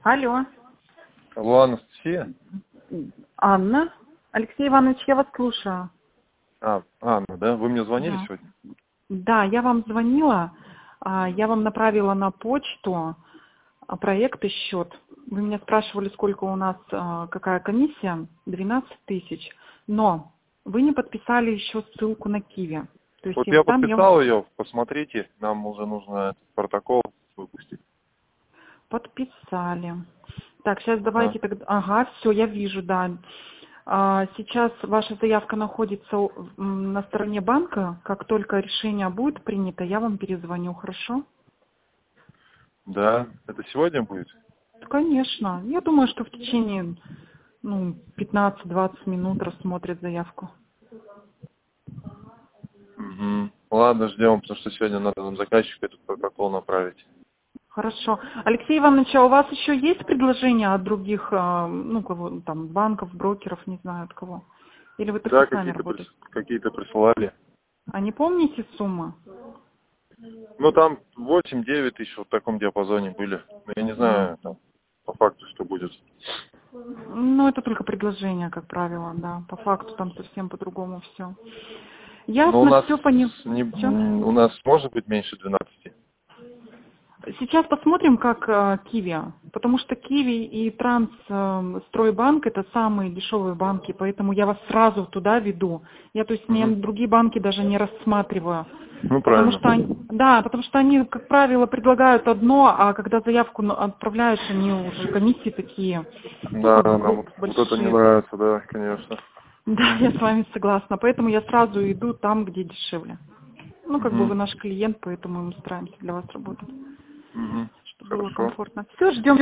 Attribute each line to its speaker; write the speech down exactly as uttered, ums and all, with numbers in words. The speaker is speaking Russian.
Speaker 1: Алло.
Speaker 2: Алло, Анастасия?
Speaker 1: Анна. Алексей Иванович, я вас слушаю.
Speaker 2: А, Анна, да? Вы мне звонили
Speaker 1: Да.
Speaker 2: сегодня?
Speaker 1: Да, я вам звонила. а, Я вам направила на почту а, проект и счет. Вы меня спрашивали, сколько у нас, а, какая комиссия. двенадцать тысяч. Но вы не подписали еще ссылку на Киви. То есть
Speaker 2: Вот
Speaker 1: и
Speaker 2: я
Speaker 1: там я
Speaker 2: подписал ее, посмотрите, нам уже нужно этот протокол выпустить.
Speaker 1: подписали. Так, сейчас
Speaker 2: А,
Speaker 1: давайте тогда. Ага, все, я вижу, да. А, Сейчас ваша заявка находится м, на стороне банка. Как только решение будет принято, я вам перезвоню, хорошо?
Speaker 2: да, это сегодня будет?
Speaker 1: Конечно. Я думаю, что в течение ну, пятнадцать-двадцать минут рассмотрят заявку.
Speaker 2: Угу. Ладно, ждем, потому что сегодня надо нам заказчику этот протокол направить.
Speaker 1: Хорошо. Алексей Иванович, а у вас еще есть предложения от других, а, ну, кого, там, банков, брокеров, не знаю от кого? Или вы только
Speaker 2: Да,
Speaker 1: с нами
Speaker 2: какие-то
Speaker 1: работаете?
Speaker 2: прис- какие-то присылали.
Speaker 1: А не помните суммы?
Speaker 2: Ну, там восемь-девять тысяч вот в таком диапазоне были. Но я не
Speaker 1: М.
Speaker 2: знаю, там, по факту, что будет.
Speaker 1: Ну, это только предложение, как правило, да. По факту там совсем по-другому все.
Speaker 2: Но у
Speaker 1: Ясно,
Speaker 2: нас
Speaker 1: все понял.
Speaker 2: не,
Speaker 1: Все.
Speaker 2: у нас может быть меньше двенадцати.
Speaker 1: Сейчас посмотрим, как э, Киви, потому что Киви и Транс э, Стройбанк это самые дешевые банки, поэтому я вас сразу туда веду. Я, то есть, не,
Speaker 2: Угу.
Speaker 1: другие банки даже не рассматриваю.
Speaker 2: Ну,
Speaker 1: Потому
Speaker 2: правильно.
Speaker 1: что они, да, потому что они, как правило, предлагают одно, а когда заявку на- отправляешь, они уже комиссии такие, ну,
Speaker 2: Да,
Speaker 1: как бы
Speaker 2: нам
Speaker 1: бо-
Speaker 2: вот, вот это не
Speaker 1: большие.
Speaker 2: нравится, да, конечно.
Speaker 1: Да, я с вами согласна. Поэтому я сразу иду там, где дешевле. Ну, как бы
Speaker 2: Угу.
Speaker 1: вы наш клиент, поэтому мы стараемся для вас работать,
Speaker 2: Угу.
Speaker 1: чтобы было
Speaker 2: Хорошо.
Speaker 1: комфортно. Все, ждем.